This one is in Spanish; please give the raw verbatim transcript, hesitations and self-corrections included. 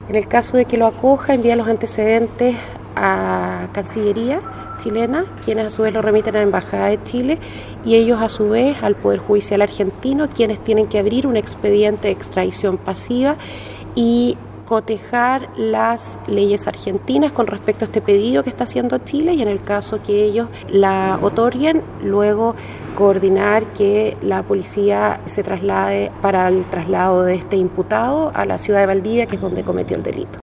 En el caso de que lo acoja, envía los antecedentes a Cancillería chilena, quienes a su vez lo remiten a la Embajada de Chile y ellos a su vez al Poder Judicial argentino, quienes tienen que abrir un expediente de extradición pasiva y cotejar las leyes argentinas con respecto a este pedido que está haciendo Chile y en el caso que ellos la otorguen, luego coordinar que la policía se traslade para el traslado de este imputado a la ciudad de Valdivia, que es donde cometió el delito.